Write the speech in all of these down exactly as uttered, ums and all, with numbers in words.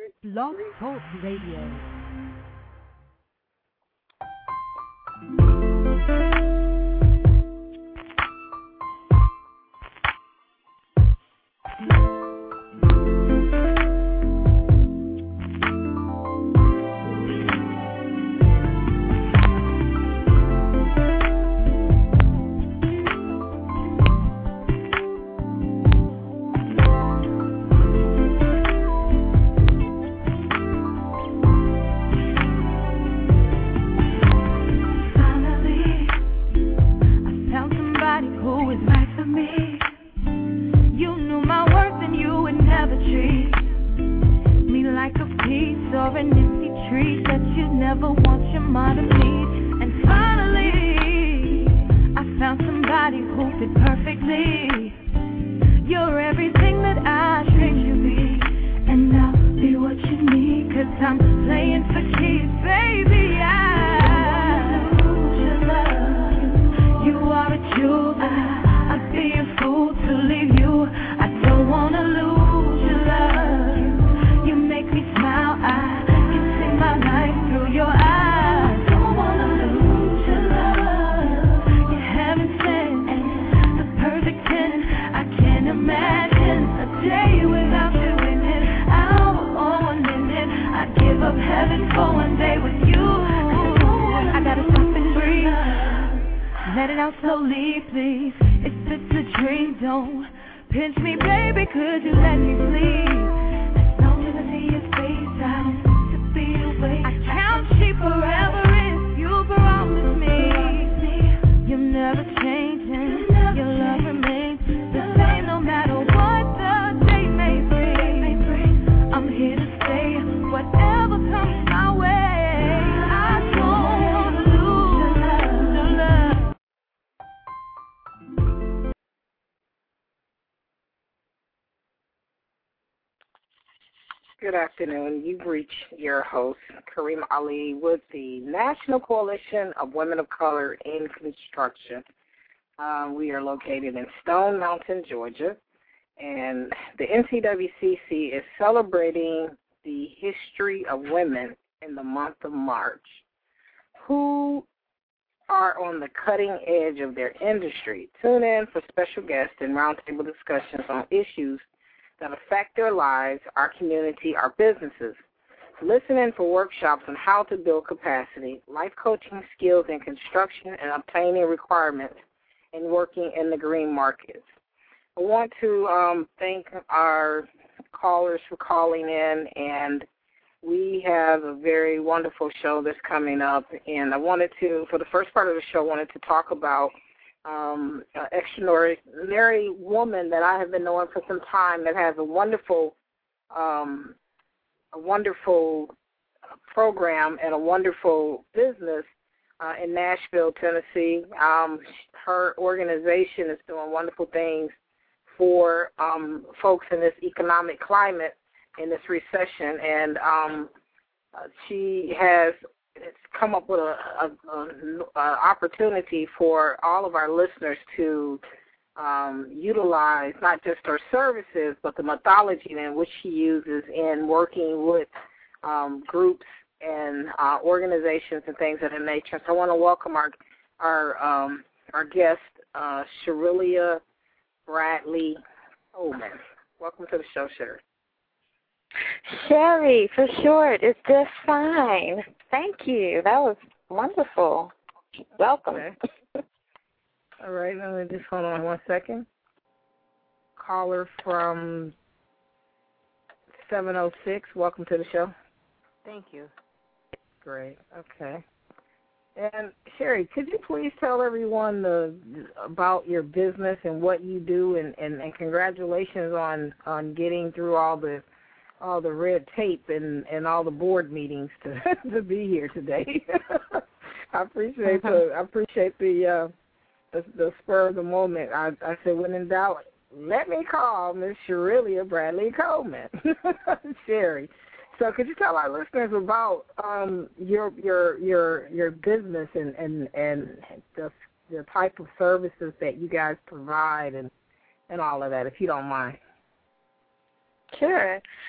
Blog Talk Radio. Good afternoon. You've reached your host, Kareem Ali, with the National Coalition of Women of Color in Construction. Uh, we are located in Stone Mountain, Georgia, and the N C W C C is celebrating the history of women in the month of March who are on the cutting edge of their industry. Tune in for special guests and roundtable discussions on issues that affect their lives, our community, our businesses. Listen in for workshops on how to build capacity, life coaching skills in construction, and obtaining requirements in working in the green markets. I want to um, thank our callers for calling in, and we have a very wonderful show that's coming up. And I wanted to, for the first part of the show, I wanted to talk about Um, an extraordinary woman that I have been knowing for some time that has a wonderful, um, a wonderful program and a wonderful business uh, in Nashville, Tennessee. Um, her organization is doing wonderful things for um, folks in this economic climate, in this recession, and um, uh, she has it's come up with a, a, a, a opportunity for all of our listeners to um, utilize not just her services, but the methodology in which she uses in working with um, groups and uh, organizations and things of that nature. So I want to welcome our our um, our guest, uh, Sharilia Bradley Coleman. Welcome to the show, Sherry. Sherry, for short, it's just fine. Thank you. That was wonderful. Welcome. Okay. All right, let me just hold on one second. Caller from seven oh six, welcome to the show. Thank you. Great, okay. And Sherry, could you please tell everyone the, about your business and what you do, and, and, and congratulations on, on getting through all the all the red tape and, and all the board meetings to to be here today. I appreciate the I appreciate the, uh, the the spur of the moment. I, I said, when in doubt, let me call Miss Sharilia Bradley Coleman, Sherry. So, could you tell our listeners about um, your your your your business and and and the the type of services that you guys provide and and all of that, if you don't mind? Sure.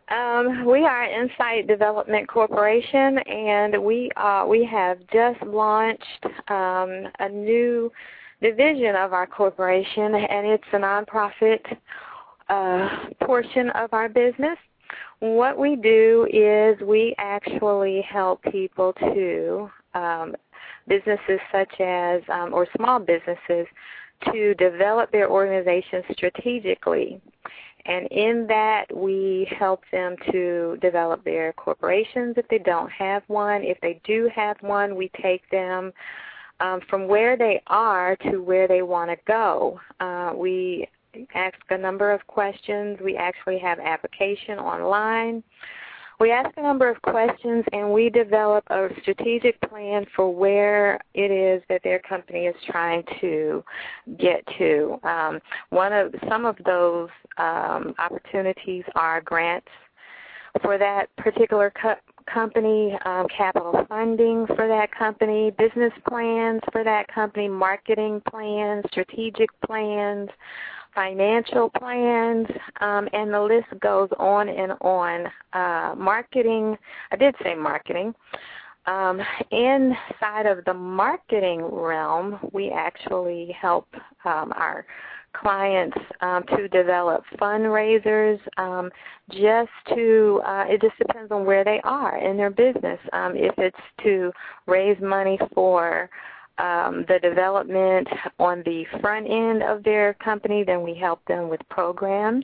Um, we are Insight Development Corporation, and we uh, we have just launched um, a new division of our corporation, and it's a nonprofit uh, portion of our business. What we do is we actually help people to um, businesses such as um, or small businesses to develop their organizations strategically. And in that, we help them to develop their corporations if they don't have one. If they do have one, we take them um, from where they are to where they want to go. Uh, we ask a number of questions. We actually have application online. We ask a number of questions, and we develop a strategic plan for where it is that their company is trying to get to. Um, one of some of those um, opportunities are grants for that particular co- company, um, capital funding for that company, business plans for that company, marketing plans, strategic plans, financial plans, um, and the list goes on and on. Uh, marketing, I did say marketing. Um, inside of the marketing realm, we actually help um, our clients um, to develop fundraisers um, just to, uh, it just depends on where they are in their business. Um, if it's to raise money for Um, the development on the front end of their company, then we help them with programs.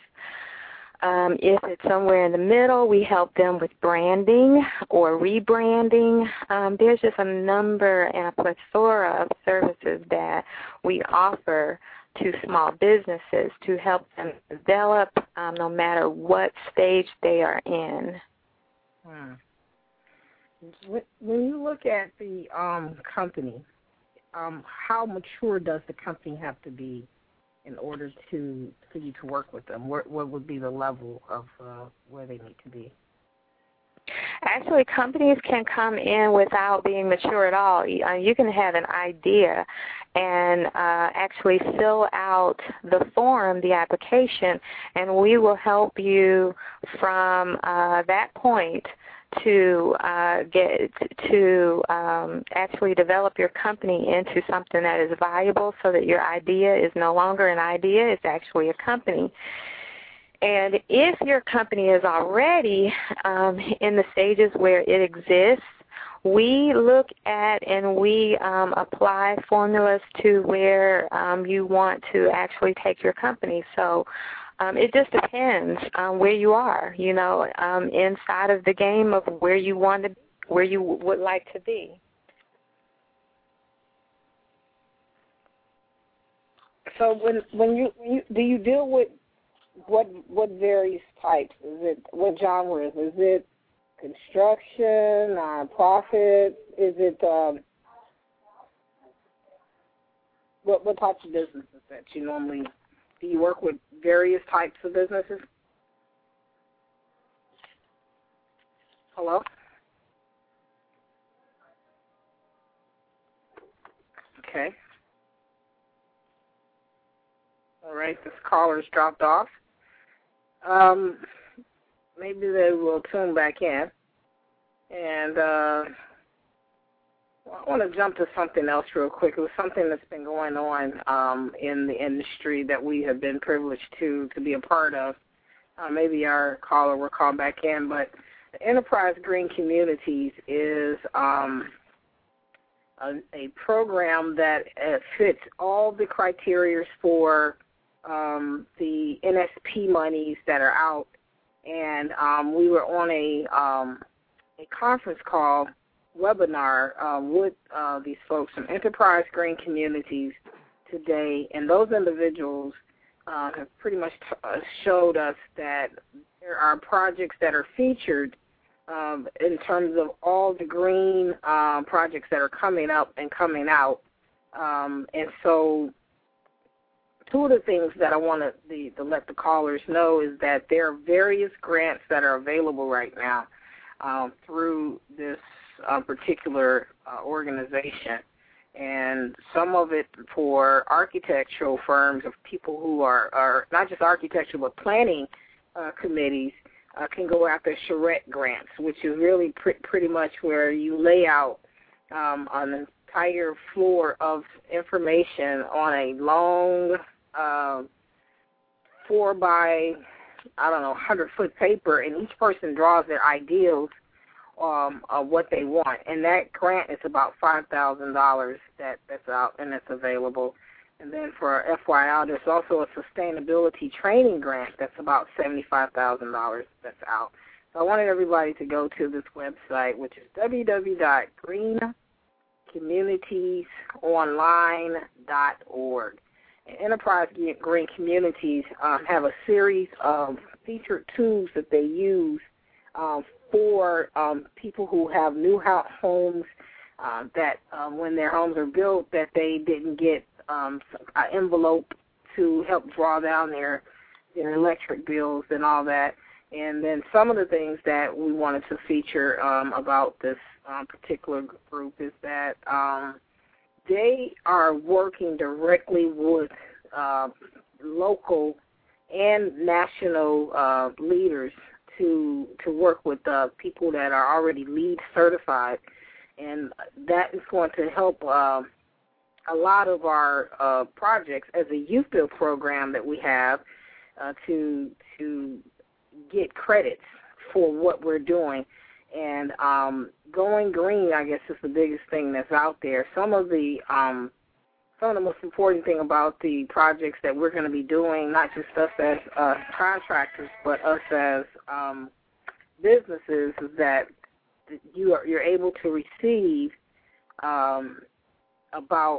Um, if it's somewhere in the middle, we help them with branding or rebranding. Um, there's just a number and a plethora of services that we offer to small businesses to help them develop um, no matter what stage they are in. Hmm. When you look at the um, company, Um, how mature does the company have to be in order to for you to work with them? What, what would be the level of uh, where they need to be? Actually, companies can come in without being mature at all. You can have an idea and uh, actually fill out the form, the application, and we will help you from uh, that point to uh, get to um, actually develop your company into something that is viable so that your idea is no longer an idea, it's actually a company. And if your company is already um, in the stages where it exists, we look at and we um, apply formulas to where um, you want to actually take your company. So Um, it just depends on where you are, you know, um, inside of the game of where you want to, where you would like to be. So when when you, you do you deal with what what various types? Is it what genres? Is it construction, nonprofit? Is it um, what what types of businesses that you normally? Do you work with various types of businesses? Hello? Okay. All right, this caller's dropped off. Um, maybe they will tune back in. And uh, I want to jump to something else real quick. It was something that's been going on um, in the industry that we have been privileged to, to be a part of. Uh, maybe our caller will call back in, but the Enterprise Green Communities is um, a, a program that uh, fits all the criteria for um, the N S P monies that are out. And um, we were on a, um, a conference call webinar uh, with uh, these folks from Enterprise Green Communities today, and those individuals uh, have pretty much t- uh, showed us that there are projects that are featured um, in terms of all the green um, projects that are coming up and coming out. Um, and so two of the things that I want to, to let the callers know is that there are various grants that are available right now um, through this uh, particular uh, organization. And some of it for architectural firms of people who are, are not just architectural but planning uh, committees uh, can go after charrette grants, which is really pr- pretty much where you lay out um, an entire floor of information on a long uh, four by, I don't know, hundred-foot paper, and each person draws their ideals um, of what they want. And that grant is about five thousand dollars that, that's out and that's available. And then for F Y I, there's also a sustainability training grant that's about seventy-five thousand dollars that's out. So I wanted everybody to go to this website, which is w w w dot green communities online dot org. And Enterprise Green Communities um, have a series of featured tools that they use um, for um, people who have new homes uh, that um, when their homes are built that they didn't get Um, an envelope to help draw down their, their electric bills and all that. And then some of the things that we wanted to feature um, about this um, particular group is that um, they are working directly with uh, local and national uh, leaders to to work with uh, people that are already LEED certified, and that is going to help uh, a lot of our uh, projects as a youth build program that we have uh, to to get credits for what we're doing. And um, going green, I guess, is the biggest thing that's out there. Some of the um, some of the most important thing about the projects that we're going to be doing, not just us as uh, contractors, but us as um, businesses, is that you are you're able to receive um, about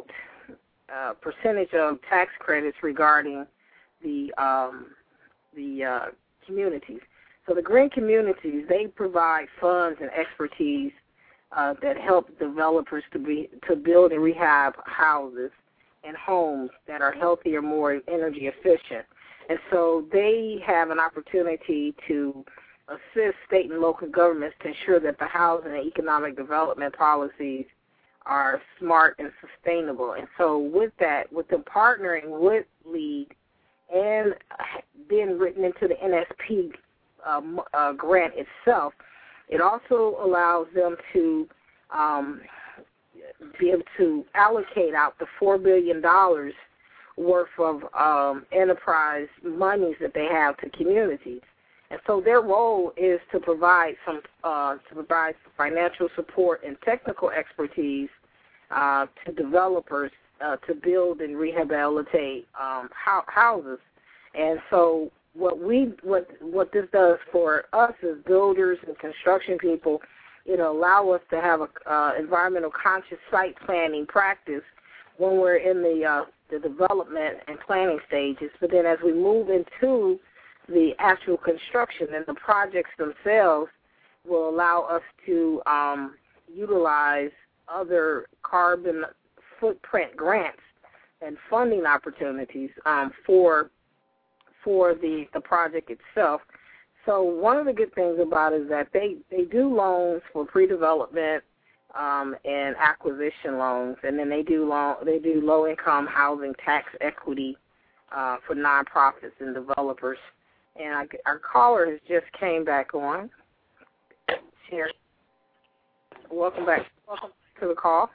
a percentage of tax credits regarding the um, the uh, communities. So the green communities, they provide funds and expertise uh, that help developers to be to build and rehab houses and homes that are healthier, more energy efficient. And so they have an opportunity to assist state and local governments to ensure that the housing and economic development policies are smart and sustainable. And so with that, with them partnering with LEED and being written into the N S P um, uh, grant itself, it also allows them to um, be able to allocate out the four billion dollars worth of um, enterprise monies that they have to communities. And so their role is to provide some uh, to provide some financial support and technical expertise uh, to developers uh, to build and rehabilitate um, ho- houses. And so what we what what this does for us as builders and construction people, it'll allow us to have a uh, environmental conscious site planning practice when we're in the uh, the development and planning stages. But then as we move into the actual construction and the projects themselves, will allow us to um, utilize other carbon footprint grants and funding opportunities um, for for the, the project itself. So one of the good things about it is that they, they do loans for pre-development um, and acquisition loans, and then they do loan, they do low-income housing tax equity uh, for nonprofits and developers. And I, our caller has just came back on. Here. Welcome back. Welcome to the call.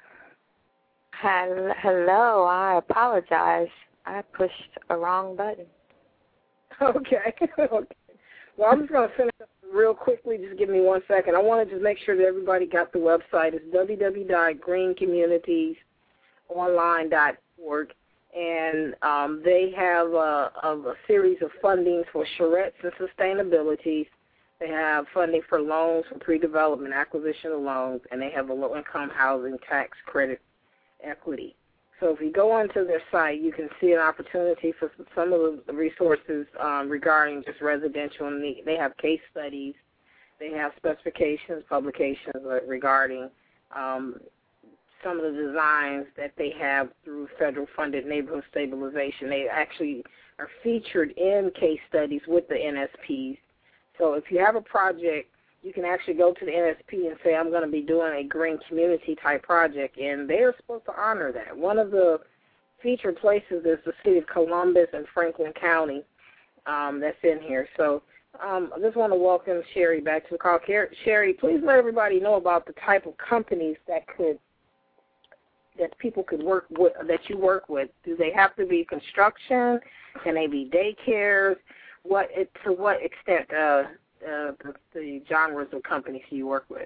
Hello. I apologize. I pushed a wrong button. Okay. okay. Well, I'm just going to finish up real quickly. Just give me one second. I want to just make sure that everybody got the website. It's w w w dot green communities online dot org. And um, they have a, a, a series of fundings for charrettes and sustainability. They have funding for loans for pre-development, acquisition of loans, and they have a low-income housing tax credit equity. So if you go onto their site, you can see an opportunity for some of the resources um, regarding just residential need. They have case studies. They have specifications, publications regarding um, some of the designs that they have through federal-funded neighborhood stabilization. They actually are featured in case studies with the N S Ps. So if you have a project, you can actually go to the N S P and say, I'm going to be doing a green community-type project, and they're supposed to honor that. One of the featured places is the city of Columbus and Franklin County um, that's in here. So um, I just want to welcome Sherry back to the call. Sherry, please let everybody know about the type of companies that could that people could work with, that you work with. Do they have to be construction? Can they be daycares? What it, to what extent uh, uh, the, the genres of companies you work with?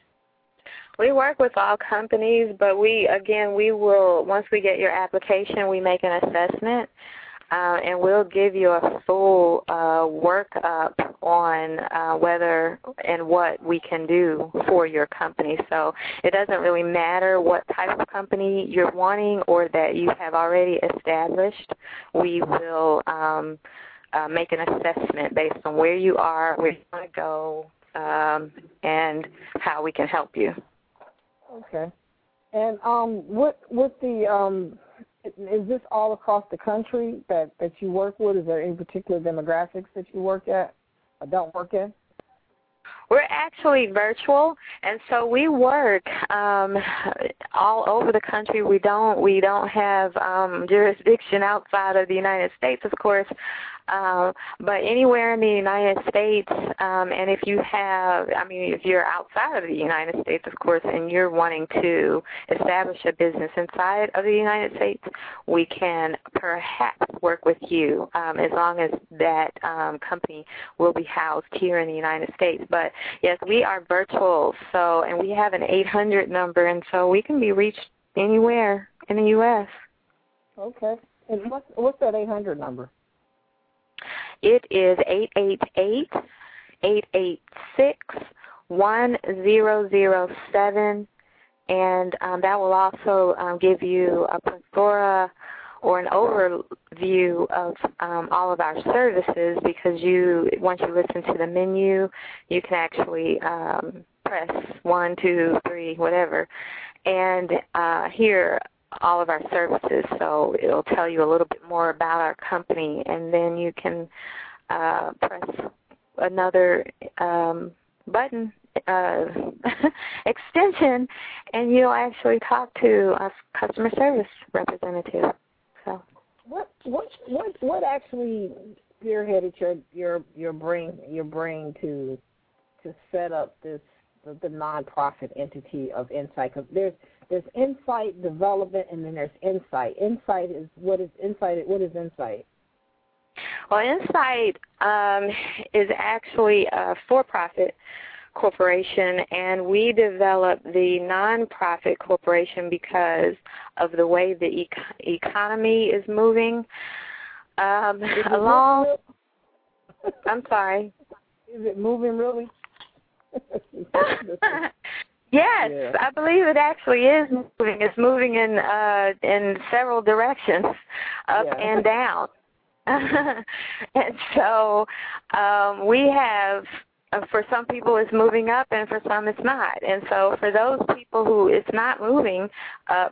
We work with all companies, but we, again, we will, once we get your application, we make an assessment, uh, and we'll give you a full uh, workup on uh, whether and what we can do for your company. So it doesn't really matter what type of company you're wanting or that you have already established. We will um, uh, make an assessment based on where you are, where you want to go, um, and how we can help you. Okay. And um, what what the um, is this all across the country that, that you work with? Is there any particular demographics that you work at or don't work in? We're actually virtual, and so we work um, all over the country. We don't we don't have um, jurisdiction outside of the United States, of course. Um, but anywhere in the United States, um, and if you have, I mean, if you're outside of the United States, of course, and you're wanting to establish a business inside of the United States, we can perhaps work with you um, as long as that um, company will be housed here in the United States. But, yes, we are virtual, so, and we have an eight hundred number, and so we can be reached anywhere in the U S Okay. And what's, what's that eight hundred number? It is eight eight eight, eight eight six, one zero zero seven, and um, that will also um, give you a plethora or an overview of um, all of our services, because you, once you listen to the menu, you can actually um, press one, two, three, whatever, and uh, hear all of our services. So it'll tell you a little bit more about our company, and then you can uh, press another um, button, uh, extension, and you'll actually talk to a customer service representative. So what what what what actually spearheaded your your your brain your brain to to set up this the, the nonprofit entity of Insight? Because there's There's Insight Development, and then there's Insight. Insight is what is Insight? What is Insight? Well, Insight um, is actually a for-profit corporation, and we developed the nonprofit corporation because of the way the e- economy is moving um, is along. I'm sorry. Is it moving really? Yes, yeah. I believe it actually is moving. It's moving in uh, in several directions, up yeah. and down. And so um, we have, uh, for some people it's moving up, and for some it's not. And so for those people who it's not moving up,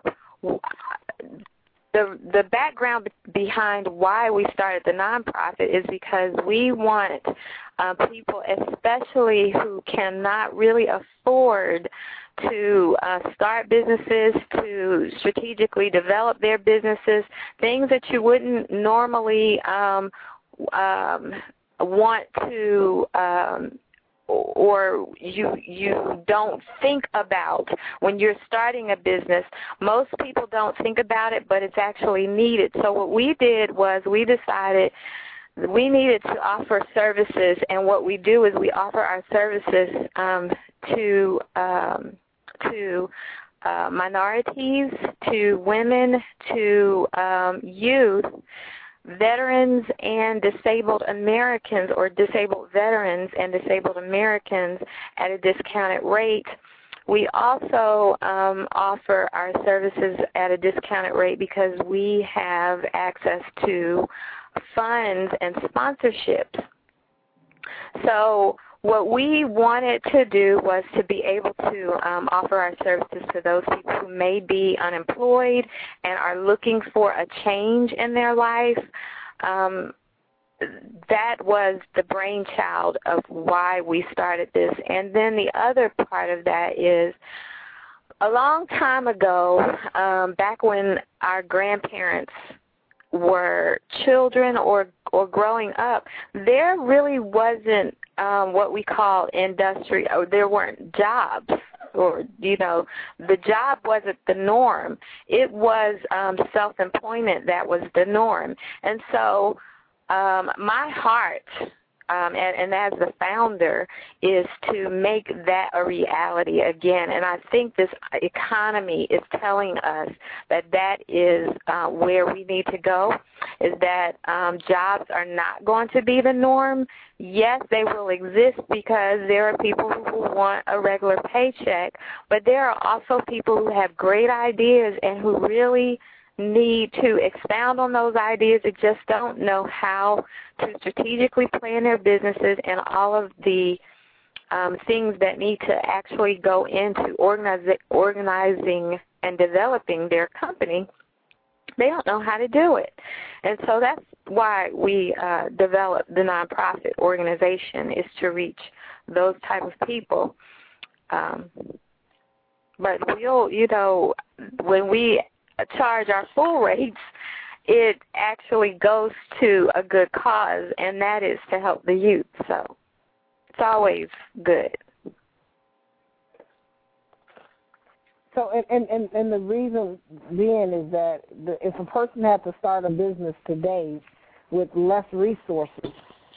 the the background behind why we started the nonprofit is because we want uh, people, especially who cannot really afford to uh, start businesses, to strategically develop their businesses, things that you wouldn't normally um, um, want to um, or you you don't think about when you're starting a business. Most people don't think about it, but it's actually needed. So what we did was we decided we needed to offer services, and what we do is we offer our services um, to um, to uh, minorities, to women, to um, youth, veterans and disabled Americans, or disabled veterans and disabled Americans at a discounted rate. We also um, offer our services at a discounted rate because we have access to funds and sponsorships. So what we wanted to do was to be able to um, offer our services to those people who may be unemployed and are looking for a change in their life. Um, that was the brainchild of why we started this. And then the other part of that is, a long time ago, um, back when our grandparents were children or or growing up, there really wasn't um, what we call industry, or there weren't jobs, or, you know, the job wasn't the norm. It was um, self-employment that was the norm. And so um, my heart, Um, and, and as the founder, is to make that a reality again. And I think this economy is telling us that that is uh, where we need to go, is that um, jobs are not going to be the norm. Yes, they will exist because there are people who want a regular paycheck, but there are also people who have great ideas and who really need to expound on those ideas and just don't know how to strategically plan their businesses and all of the um, things that need to actually go into organize, organizing and developing their company. They don't know how to do it. And so that's why we uh, developed the nonprofit organization, is to reach those type of people. Um, but we'll, you know, when we charge our full rates, it actually goes to a good cause, and that is to help the youth. So it's always good. So, and, and, and, and the reason being is that the, if a person had to start a business today with less resources,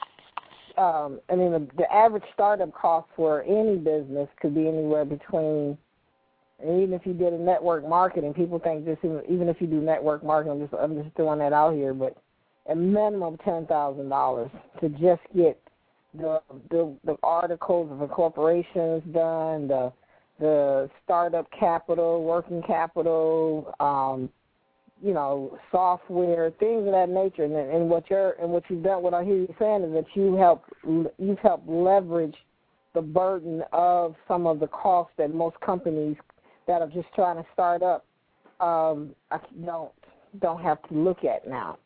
um, I mean, the, the average startup cost for any business could be anywhere between, and even if you did a network marketing, people think just even, even if you do network marketing, I'm just, I'm just throwing that out here, but a minimum of ten thousand dollars to just get the, the the articles of the corporations done, the the startup capital, working capital, um, you know, software, things of that nature. And, and what you're and what you've done, what I hear you saying is that you help you've helped leverage the burden of some of the costs that most companies that are just trying to start up um, I don't don't have to look at now.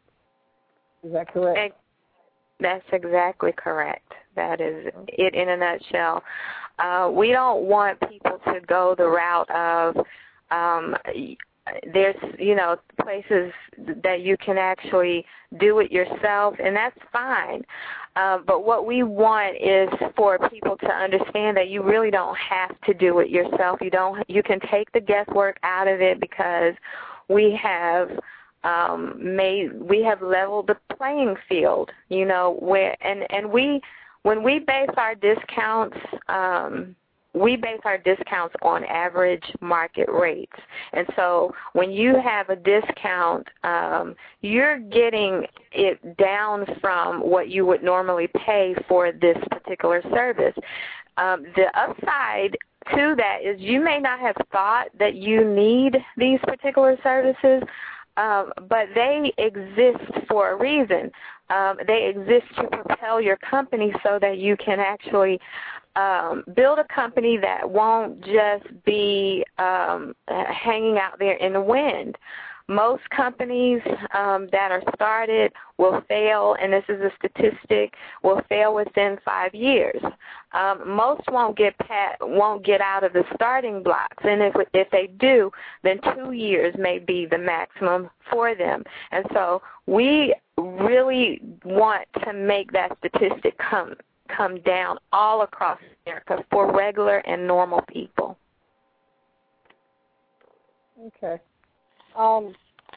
Is that correct? That's exactly correct. That is it in a nutshell. Uh, we don't want people to go the route of um, there's, you know, places that you can actually do it yourself, and that's fine. Uh, but what we want is for people to understand that you really don't have to do it yourself. You don't. You can take the guesswork out of it because we have um, made we have leveled the playing field. You know, where and and we when we base our discounts. Um, We base our discounts on average market rates. And so when you have a discount, um, you're getting it down from what you would normally pay for this particular service. Um, the upside to that is you may not have thought that you need these particular services, um, but they exist for a reason. Um, they exist to propel your company so that you can actually Um, build a company that won't just be um, hanging out there in the wind. Most companies um, that are started will fail, and this is a statistic, will fail within five years. Um, most won't get pat, won't get out of the starting blocks, and if if they do, then two years may be the maximum for them. And so we really want to make that statistic come come down all across America for regular and normal people. Okay. Um,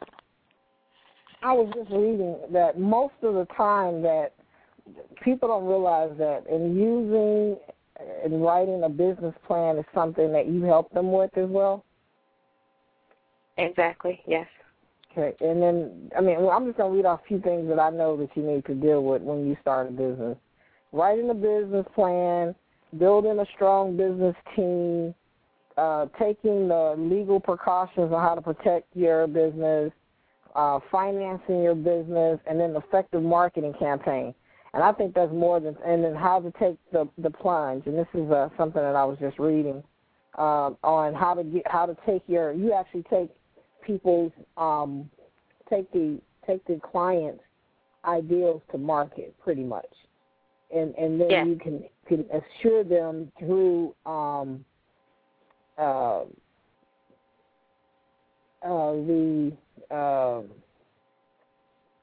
I was just reading that most of the time that people don't realize that in using and writing a business plan is something that you help them with as well. Exactly, yes. Okay, and then, I mean, I'm just going to read off a few things that I know that you need to deal with when you start a business. Writing a business plan, building a strong business team, uh, taking the legal precautions on how to protect your business, uh, financing your business, and then effective marketing campaign. And I think that's more than, and then how to take the, the plunge. And this is uh, something that I was just reading uh, on how to get, how to take your, you actually take people's, um, take the, take the client's ideals to market pretty much. And and then yeah. you can, can assure them through um, uh, uh, the uh,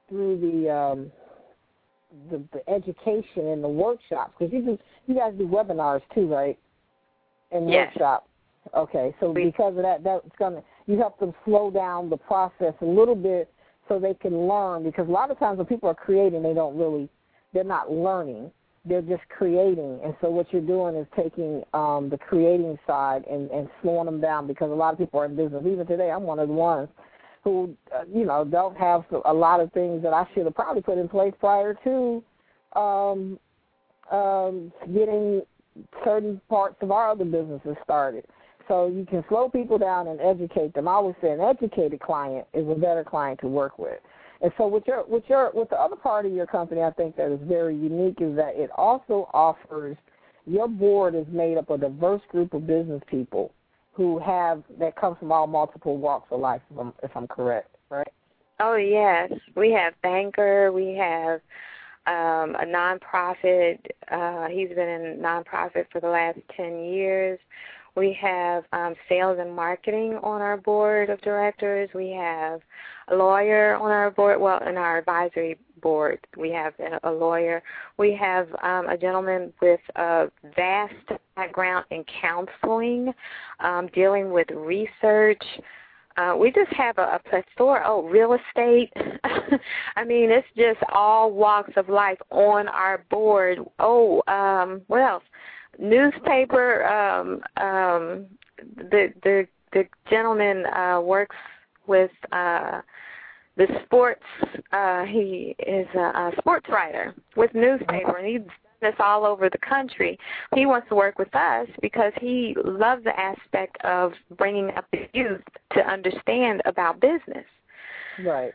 through the um, the, the education and the workshops, because you do, you guys do webinars too, right? And yes. workshops. Okay, so because of that, that's gonna you help them slow down the process a little bit so they can learn. Because a lot of times when people are creating, they don't really, they're not learning. They're just creating. And so what you're doing is taking um, the creating side and, and slowing them down, because a lot of people are in business. Even today, I'm one of the ones who, uh, you know, don't have a lot of things that I should have probably put in place prior to um, um, getting certain parts of our other businesses started. So you can slow people down and educate them. I always say an educated client is a better client to work with. And so with your with your with the other part of your company, I think that is very unique is that it also offers, your board is made up of a diverse group of business people who have that comes from all multiple walks of life, if I'm, if I'm correct, right? Oh yes, we have banker, we have um, a nonprofit. Uh, he's been in nonprofit for the last ten years. We have um, sales and marketing on our board of directors. We have a lawyer on our board, well, in our advisory board. We have a lawyer. We have um, a gentleman with a vast background in counseling, um, dealing with research. Uh, we just have a, a plethora. Oh, real estate. I mean, it's just all walks of life on our board. Oh, um, what else? Newspaper. Um, um, the the the gentleman uh, works with uh, the sports. Uh, he is a, a sports writer with newspaper, and he's done this all over the country. He wants to work with us because he loves the aspect of bringing up the youth to understand about business. Right.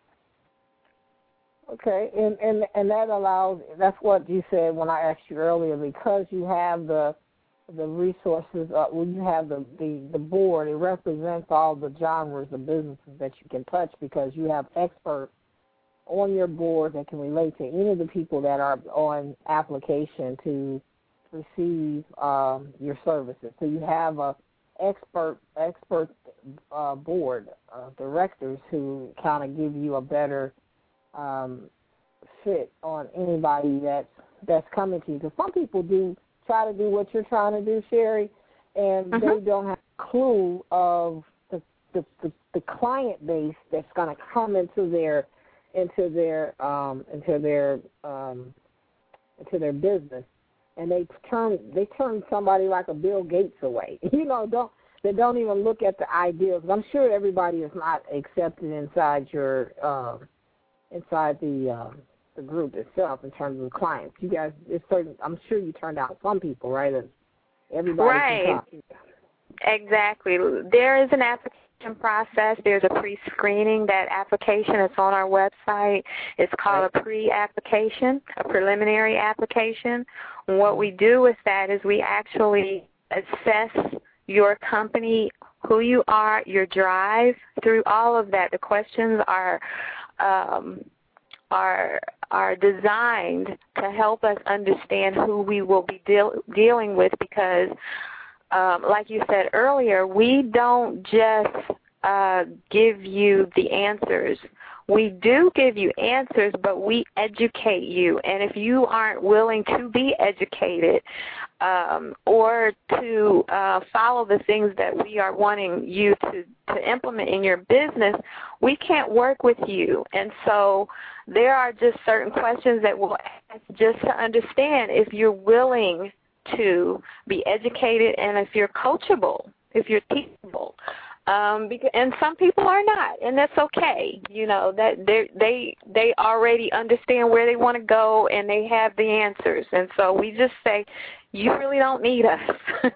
Okay, and, and and that allows, that's what you said when I asked you earlier, because you have the the resources, uh, when you have the, the, the board, it represents all the genres of businesses that you can touch, because you have experts on your board that can relate to any of the people that are on application to receive um, your services. So you have a expert expert uh, board of directors who kind of give you a better Um, fit on anybody that's that's coming to you. Because some people do try to do what you're trying to do, Sherry, and uh-huh. they don't have a clue of the the, the, the client base that's going to come into their into their um, into their um, into their business, and they turn they turn somebody like a Bill Gates away. You know, don't they don't even look at the ideas. I'm sure everybody is not accepted inside your um, inside the um, the group itself in terms of clients. You guys, it's certain, I'm sure you turned out some people, right? And everybody right. can talk. Exactly. There is an application process. There's a pre-screening. That application is on our website. It's called right. a pre-application, a preliminary application. And what we do with that is we actually assess your company, who you are, your drive. Through all of that, the questions are Um, are are designed to help us understand who we will be deal, dealing with, because, um, like you said earlier, we don't just uh, give you the answers. We do give you answers, but we educate you. And if you aren't willing to be educated um, or to uh, follow the things that we are wanting you to, to implement in your business, we can't work with you. And so there are just certain questions that we'll ask just to understand if you're willing to be educated and if you're coachable, if you're teachable. Um, because, and some people are not, and that's okay. You know that they they they already understand where they want to go, and they have the answers. And so we just say, you really don't need us.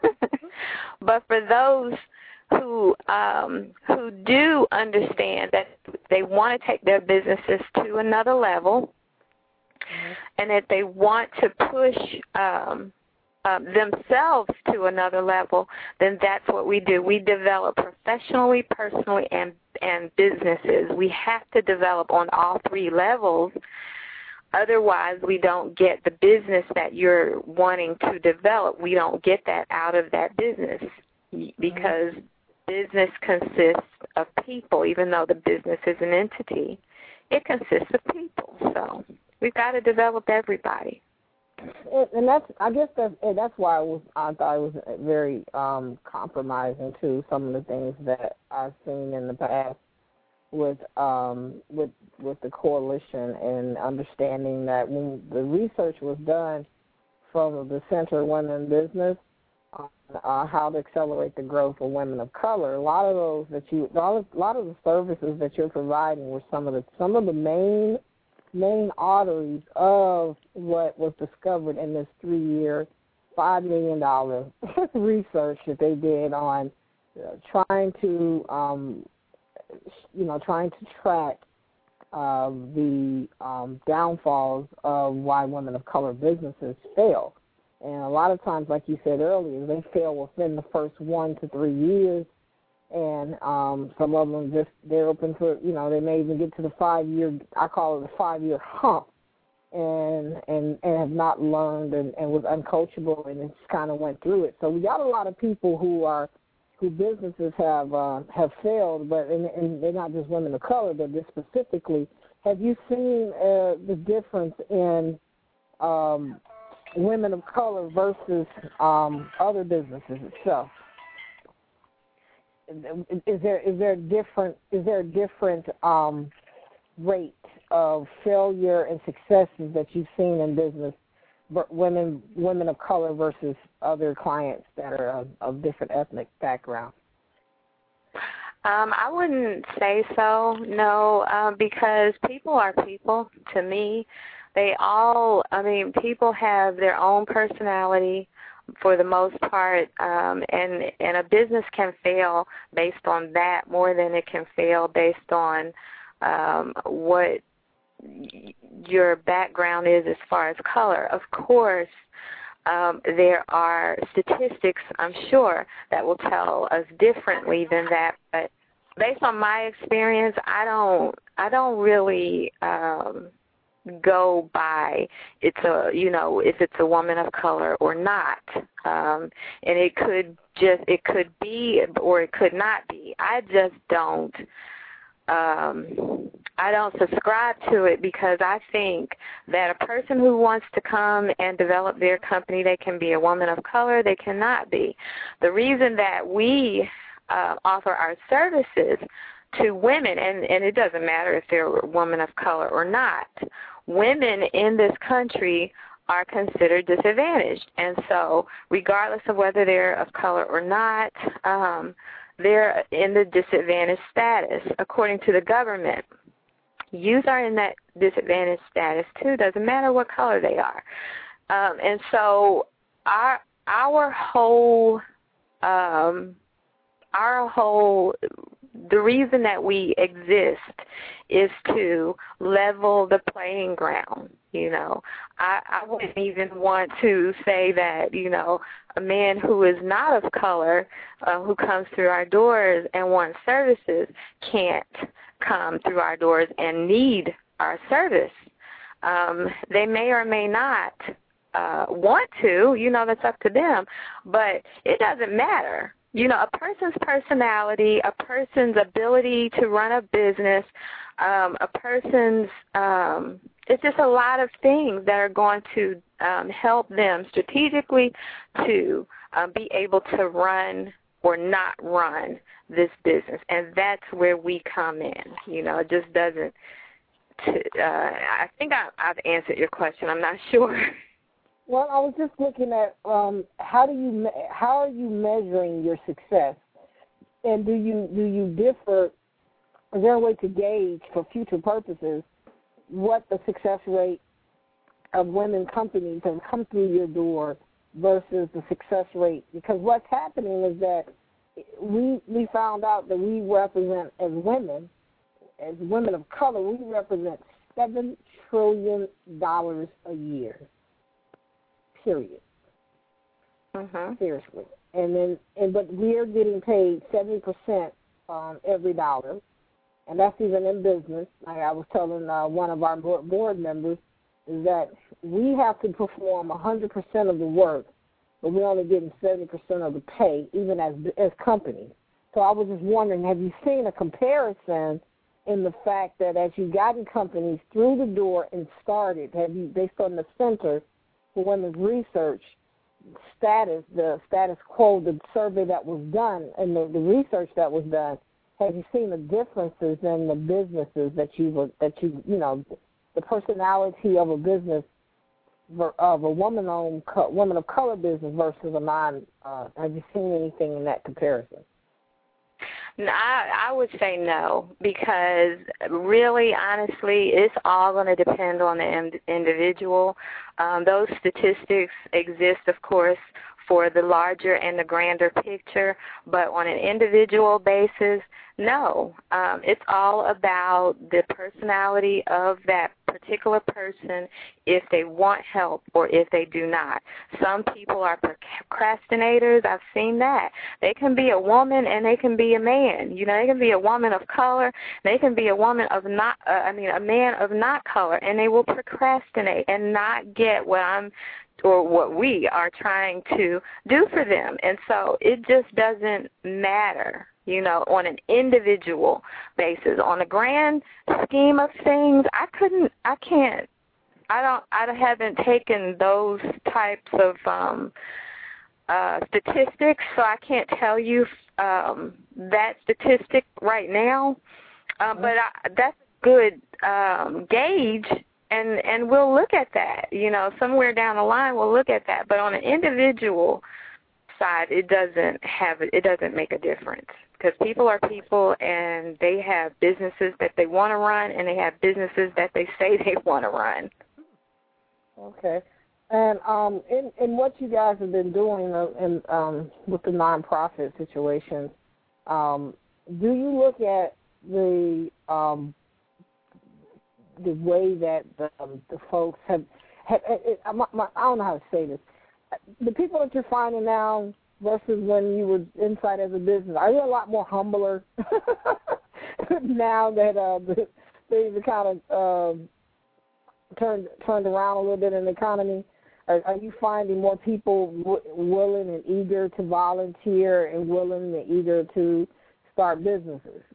But for those who um, who do understand that they want to take their businesses to another level, mm-hmm. and that they want to push Um, Um, themselves to another level, then that's what we do. We develop professionally, personally, and and businesses. We have to develop on all three levels. Otherwise, we don't get the business that you're wanting to develop. We don't get that out of that business, because business consists of people. Even though the business is an entity, it consists of people. So we've got to develop everybody. And, and that's, I guess that's, that's why it was, I thought it was very um, compromising to some of the things that I've seen in the past with um, with with the coalition, and understanding that when the research was done from the Center of Women in Business on uh, how to accelerate the growth of women of color, a lot of those that you, a lot of, a lot of the services that you're providing were some of the some of the main main arteries of what was discovered in this three-year, five million dollars research that they did on uh, trying to, um, you know, trying to track uh, the um, downfalls of why women of color businesses fail. And a lot of times, like you said earlier, they fail within the first one to three years. And um, some of them just, they're open for, you know, they may even get to the five-year, I call it the five-year hump, and and, and have not learned and, and was uncoachable and just kind of went through it. So we got a lot of people who are, who businesses have uh, have failed, but and, and they're not just women of color, but just specifically. Have you seen uh, the difference in um, women of color versus um, other businesses itself? Is there is there a different is there a different um, rate of failure and successes that you've seen in business, women women of color versus other clients that are of, of different ethnic backgrounds? Um, I wouldn't say so, no, um, because people are people to me. They all, I mean, people have their own personality for the most part, um, and, and a business can fail based on that more than it can fail based on um, what your background is as far as color. Of course, um, there are statistics, I'm sure, that will tell us differently than that, but based on my experience, I don't, I don't really um, go by it's a you know if it's a woman of color or not, um, and it could just it could be or it could not be. I just don't um, I don't subscribe to it, because I think that a person who wants to come and develop their company, they can be a woman of color, they cannot be. The reason that we uh, offer our services to women, and, and it doesn't matter if they're a woman of color or not, women in this country are considered disadvantaged. And so regardless of whether they're of color or not, um, they're in the disadvantaged status according to the government. Youth are in that disadvantaged status too. Doesn't matter what color they are. Um, and so our our whole um, our whole the reason that we exist is to level the playing ground. You know, I, I wouldn't even want to say that, you know, a man who is not of color, uh, who comes through our doors and wants services, can't come through our doors and need our service. Um, they may or may not uh, want to, you know, that's up to them, but it doesn't matter. You know, a person's personality, a person's ability to run a business, um, a person's, um, it's just a lot of things that are going to um, help them strategically to um, be able to run or not run this business. And that's where we come in. You know, it just doesn't, t- uh, I think I, I've answered your question. I'm not sure. Well, I was just looking at um, how do you how are you measuring your success, and do you do you differ? Is there a way to gauge for future purposes what the success rate of women companies have come through your door versus the success rate? Because what's happening is that we we found out that we represent, as women, as women of color, we represent seven trillion dollars a year. Period. Mm-hmm. Seriously, and then and but we're getting paid seventy percent on every dollar, and that's even in business. Like I was telling uh, one of our board members, is that we have to perform a hundred percent of the work, but we're only getting seventy percent of the pay, even as as companies. So I was just wondering, have you seen a comparison in the fact that as you've gotten companies through the door and started, have you, based on the Center for Women's Research status, the status quo, the survey that was done, and the, the research that was done, have you seen the differences in the businesses that you were, that you, you know, the personality of a business of a woman-owned, woman of color business versus a non? Uh, have you seen anything in that comparison? No, I, I would say no, because really, honestly, it's all going to depend on the in, individual. Um, those statistics exist, of course, for the larger and the grander picture, but on an individual basis, no. Um, it's all about the personality of that particular person, if they want help or if they do not. Some people are procrastinators. I've seen that. They can be a woman and they can be a man. You know, they can be a woman of color. They can be a woman of not, uh, I mean, a man of not color, and they will procrastinate and not get what I'm or what we are trying to do for them. And so it just doesn't matter, you know, on an individual basis. On a grand scheme of things, I couldn't, I can't, I don't, I haven't taken those types of um, uh, statistics, so I can't tell you um, that statistic right now. Uh, but I, that's a good um, gauge. And and we'll look at that, you know, somewhere down the line we'll look at that. But on an individual side, it doesn't have it doesn't make a difference, because people are people, and they have businesses that they want to run, and they have businesses that they say they want to run. Okay. And um, in in what you guys have been doing in um, with the nonprofit situation, um, do you look at the um, the way that the, um, the folks have, have it, it, my, my, I don't know how to say this, the people that you're finding now versus when you were inside as a business, are they a lot more humbler now that uh, the, things are kind of uh, turned turned around a little bit in the economy? Are, are you finding more people w- willing and eager to volunteer and willing and eager to start businesses?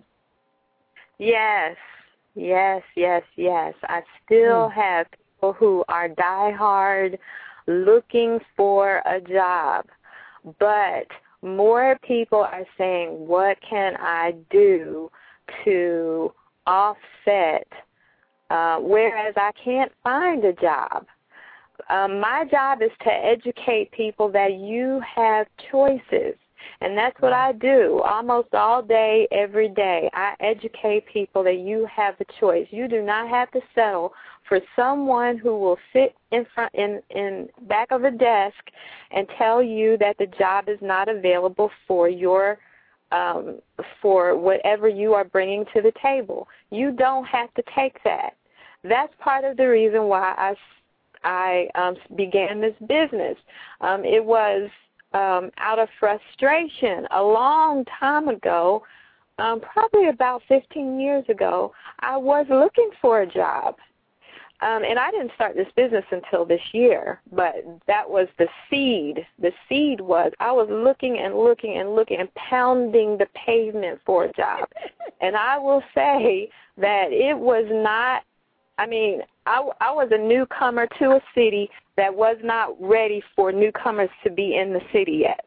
Yes. Yes, yes, yes. I still have people who are diehard looking for a job, but more people are saying, what can I do to offset, uh, whereas I can't find a job. Um, my job is to educate people that you have choices. And that's what I do almost all day, every day. I educate people that you have a choice. You do not have to settle for someone who will sit in front, in, in back of a desk and tell you that the job is not available for your, um, for whatever you are bringing to the table. You don't have to take that. That's part of the reason why I, I um, began this business. Um, it was Um, out of frustration. A long time ago, um, probably about fifteen years ago, I was looking for a job. Um, and I didn't start this business until this year, but that was the seed. The seed was I was looking and looking and looking and pounding the pavement for a job. And I will say that it was not, I mean, I, I was a newcomer to a city that was not ready for newcomers to be in the city yet.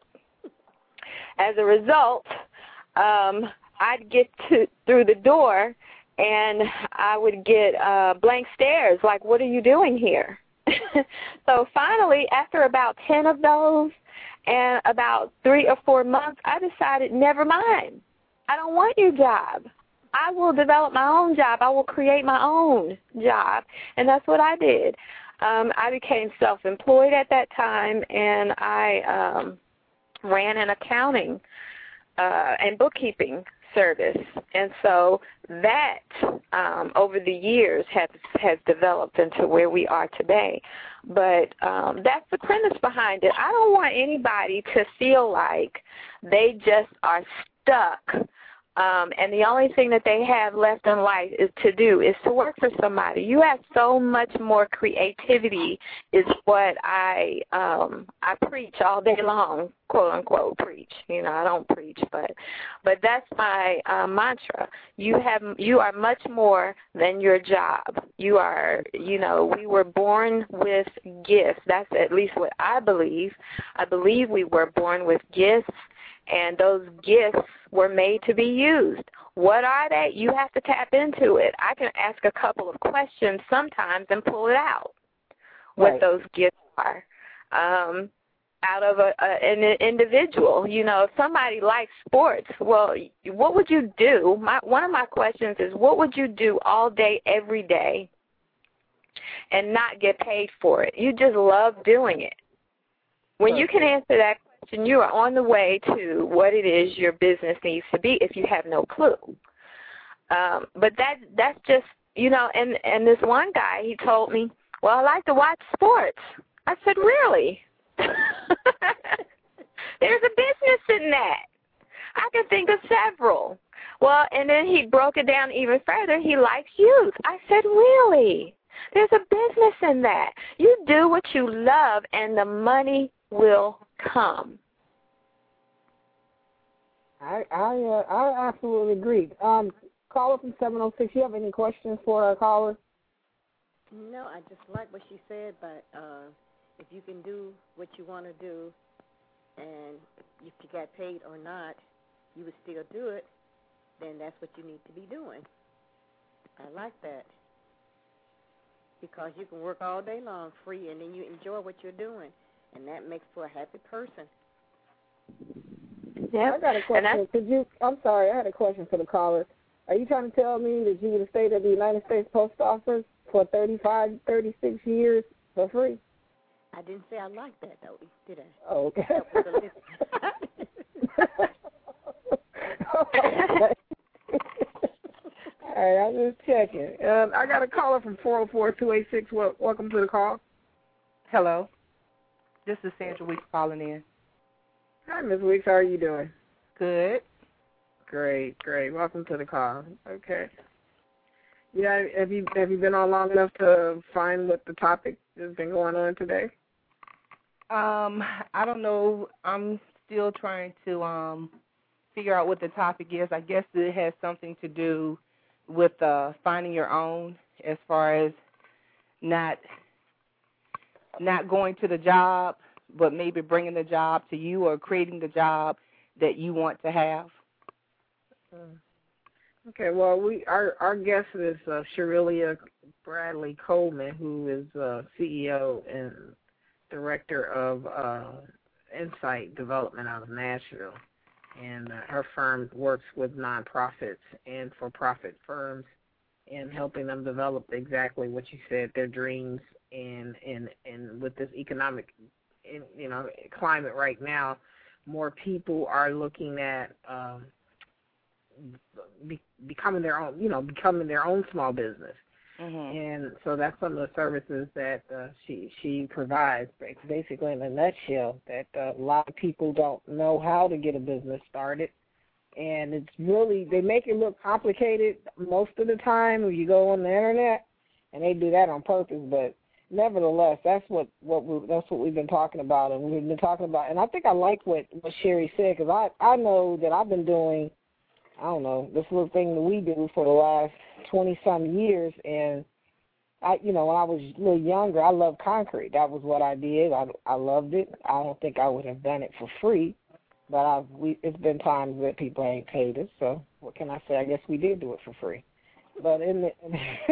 As a result, um, I'd get to, through the door, and I would get uh, blank stares, like, what are you doing here? So finally, after about ten of those and about three or four months, I decided, never mind. I don't want your job. I will develop my own job. I will create my own job. And that's what I did. Um, I became self-employed at that time, and I um, ran an accounting uh, and bookkeeping service. And so that, um, over the years, has, has developed into where we are today. But um, that's the premise behind it. I don't want anybody to feel like they just are stuck Um, and the only thing that they have left in life is to do is to work for somebody. You have so much more creativity is what I um, I preach all day long, quote unquote preach. You know, I don't preach, but but that's my uh, mantra. You have you are much more than your job. You are, you know, we were born with gifts. That's at least what I believe. I believe we were born with gifts. And those gifts were made to be used. What are they? You have to tap into it. I can ask a couple of questions sometimes and pull it out, what right. those gifts are, um, out of a, a, an individual. You know, if somebody likes sports, well, what would you do? My, one of my questions is, what would you do all day, every day, and not get paid for it? You just love doing it. When you can answer that question, you are on the way to what it is your business needs to be if you have no clue. Um, but that that's just, you know, and, and this one guy, he told me, well, I like to watch sports. I said, really? There's a business in that. I can think of several. Well, and then he broke it down even further. He likes youth. I said, really? There's a business in that. You do what you love, and the money will come. I I uh, I absolutely agree. Um, caller from seven oh six. You have any questions for our caller? No, I just like what she said. But uh, if you can do what you want to do, and if you got paid or not, you would still do it. Then that's what you need to be doing. I like that. Because you can work all day long free, and then you enjoy what you're doing, and that makes for a happy person. Yeah, I got a question. Could you? I'm sorry, I had a question for the caller. Are you trying to tell me that you would have stayed at the United States Post Office for thirty-five, thirty-six years for free? I didn't say I liked that, though, did I? Oh, okay. All right, I'm just checking. Um, I got a caller from four oh four, two eight six. Well, welcome to the call. Hello. This is Sandra Weeks calling in. Hi, Miz Weeks. How are you doing? Good. Great, great. Welcome to the call. Okay. Yeah, have you have you been on long enough to find what the topic has been going on today? Um, I don't know. I'm still trying to um figure out what the topic is. I guess it has something to do with uh, finding your own, as far as not not going to the job, but maybe bringing the job to you, or creating the job that you want to have. Okay, well, we our our guest is uh, Sherillia Bradley Coleman, who is uh, C E O and director of uh, Insight Development out of Nashville. And uh, her firm works with nonprofits and for-profit firms in helping them develop exactly what you said, their dreams. And and, and with this economic, you know, climate right now, more people are looking at um, be, becoming their own, you know, becoming their own small business. Mm-hmm. And so that's some of the services that uh, she she provides. Basically, in a nutshell, that uh, a lot of people don't know how to get a business started, and it's really, they make it look complicated most of the time when you go on the internet, and they do that on purpose. But nevertheless, that's what what we, that's what we've been talking about, and we've been talking about. And I think I like what what Sherry said, because I I know that I've been doing, I don't know, this little thing that we do for the last twenty-some years, and I, you know, when I was a little younger, I loved concrete. That was what I did. I, I loved it. I don't think I would have done it for free, but I've, we, it's been times that people ain't paid us, so what can I say? I guess we did do it for free. But in the,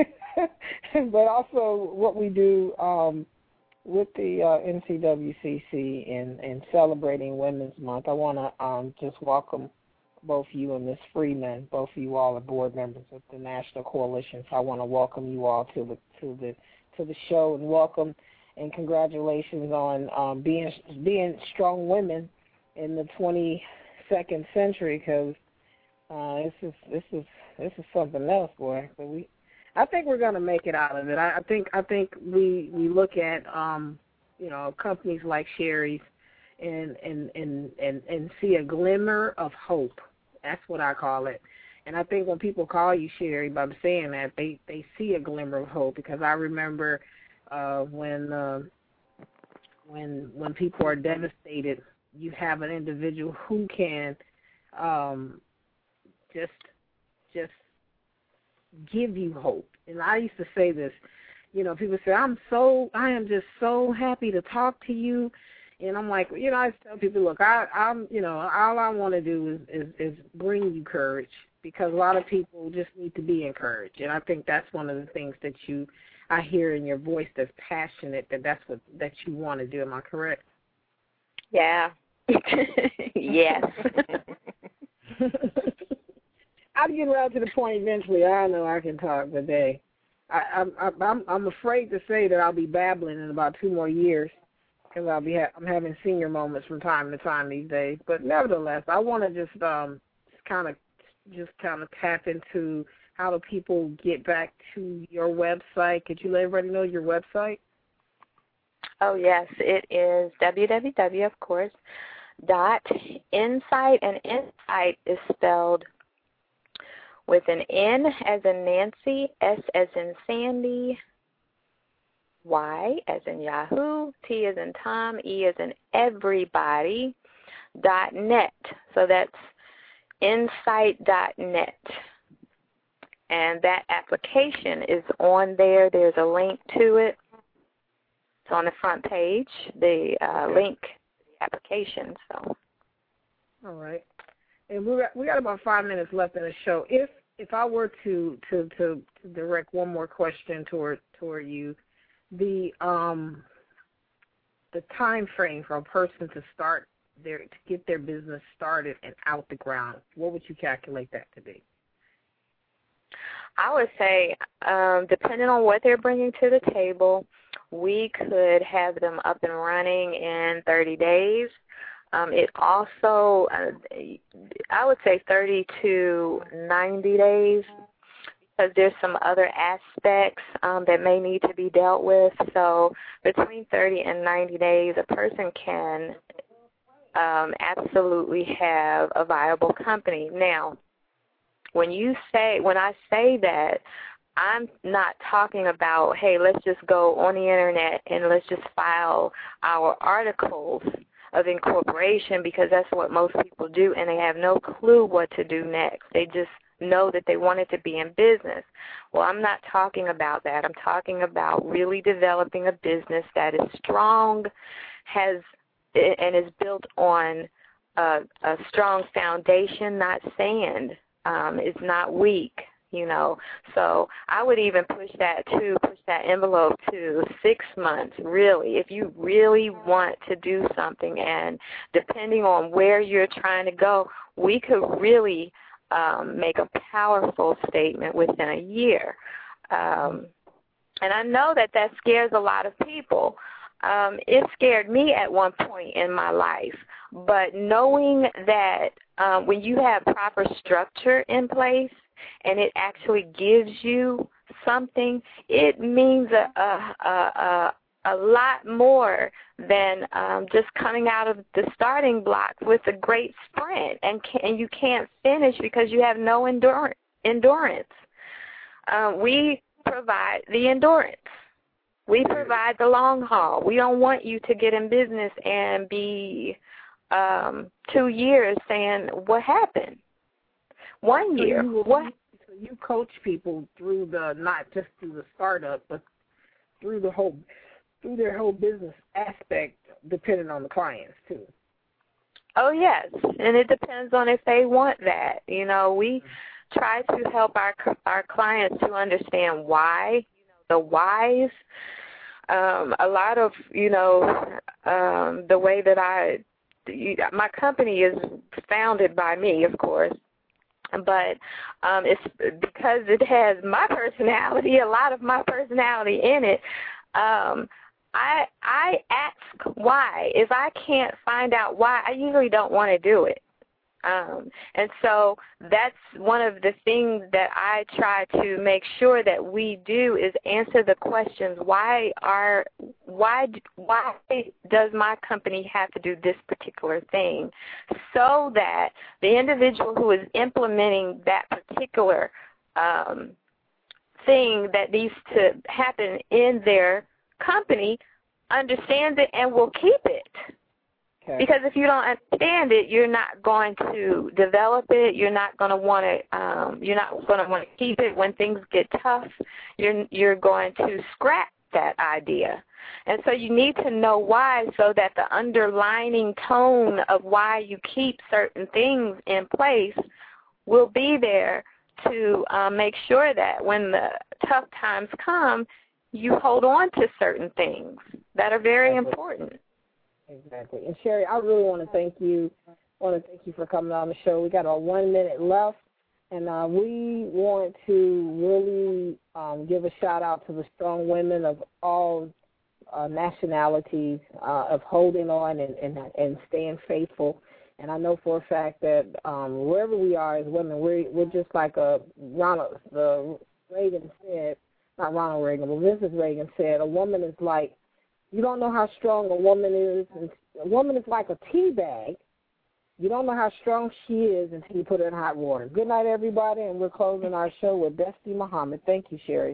but also what we do um, with the uh, N C W C C and, and celebrating Women's Month, I want to um, just welcome both you and Miz Freeman. Both of you all are board members of the National Coalition, so I want to welcome you all to the to the to the show, and welcome and congratulations on um, being being strong women in the twenty-second century. Because uh, this is this is this is something else, boy. But we, I think we're going to make it out of it. I, I think I think we we look at um, you know, companies like Sherry's and and and and and see a glimmer of hope That's what I call it. And I think when people call you, Sherry, by saying that, they, they see a glimmer of hope, because I remember uh, when uh, when when people are devastated, you have an individual who can um, just just give you hope. And I used to say this, you know, people say, I'm so, I am just so happy to talk to you. And I'm like, you know, I tell people, look, I, I'm, you know, all I want to do is, is, is bring you courage, because a lot of people just need to be encouraged. And I think that's one of the things that you, I hear in your voice that's passionate, that that's what, that you want to do. Am I correct? Yeah. Yes. I'll get around to the point eventually. I know I can talk, but hey, I, I'm, I'm, I'm afraid to say that I'll be babbling in about two more years, because I'll be ha- I'm having senior moments from time to time these days. But nevertheless, I want to just um just kind of just kind of tap into how do people get back to your website. Could you let everybody know your website? Oh yes, it is www, of course, dot insight, and insight is spelled with an N as in Nancy, S as in Sandy, Y as in Yahoo, T as in Tom, E as in everybody, dot net. So that's insight dot net. And that application is on there. There's a link to it. It's on the front page, the uh, link to the application. So. All right. And we got, we got about five minutes left in the show. If if I were to, to, to, to direct one more question toward toward you, the um the time frame for a person to start their to get their business started and out the ground, what would you calculate that to be? I would say, um, depending on what they're bringing to the table, we could have them up and running in thirty days. Um, it also, uh, I would say thirty to ninety days, because there's some other aspects um, that may need to be dealt with. So between thirty and ninety days, a person can um, absolutely have a viable company. Now, when you say, when I say that, I'm not talking about, hey, let's just go on the internet and let's just file our articles of incorporation, because that's what most people do, and they have no clue what to do next. They just know that they wanted to be in business. Well, I'm not talking about that. I'm talking about really developing a business that is strong, has and is built on a, a strong foundation, not sand. Um, it's not weak, you know. So I would even push that to push that envelope to six months, really, if you really want to do something. And depending on where you're trying to go, we could really um, make a powerful statement within a year. Um, and I know that that scares a lot of people. Um, it scared me at one point in my life. But knowing that um, when you have proper structure in place and it actually gives you something, it means a, a, a, a, a lot more than um, just coming out of the starting block with a great sprint, and, can, and you can't finish because you have no endurance. endurance. Uh, we provide the endurance. We provide the long haul. We don't want you to get in business and be um, two years saying, what happened? One so year. You, what? So you coach people through the, not just through the startup, but through the whole, through their whole business aspect, depending on the clients too. Oh, yes, and it depends on if they want that. You know, we try to help our our clients to understand why, you know, the whys. Um, a lot of, you know, um, the way that I, my company is founded by me, of course, but um, it's because it has my personality, a lot of my personality in it. Um, I I ask why. If I can't find out why, I usually don't want to do it. Um, and so that's one of the things that I try to make sure that we do is answer the questions, why are why why does my company have to do this particular thing, so that the individual who is implementing that particular um, thing that needs to happen in their company understands it and will keep it. Okay. Because if you don't understand it, you're not going to develop it. You're not going to want to. Um, you're not going to want to keep it when things get tough. You're you're going to scrap that idea, and so you need to know why, so that the underlining tone of why you keep certain things in place will be there to um, make sure that when the tough times come, you hold on to certain things that are very important. Exactly. And Sherry, I really want to thank you. I want to thank you for coming on the show. We got about one minute left, and uh, we want to really um, give a shout out to the strong women of all uh, nationalities uh, of holding on and, and and staying faithful. And I know for a fact that um, wherever we are as women, we're we're just like a Ronald the Reagan said, not Ronald Reagan, but Missus Reagan said, a woman is like, you don't know how strong a woman is. And a woman is like a tea bag. You don't know how strong she is until you put her in hot water. Good night, everybody, and we're closing our show with Desti Muhammad. Thank you, Sherry.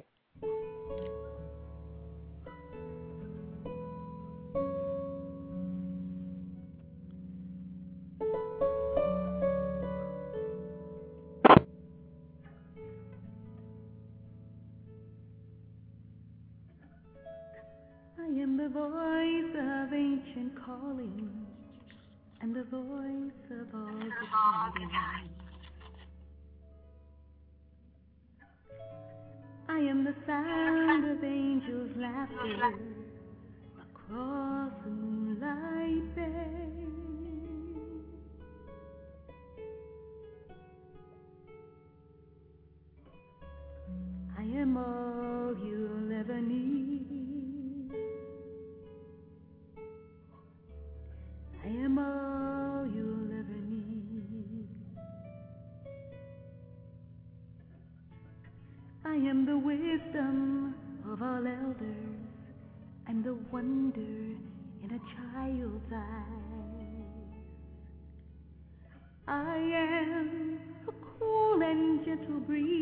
I am the voice of ancient calling, and the voice of all depending. I am the sound of angels' laughter across the moonlight bay. I am all you'll ever need. I am all you'll ever need. I am the wisdom of all elders and the wonder in a child's eyes. I am a cool and gentle breeze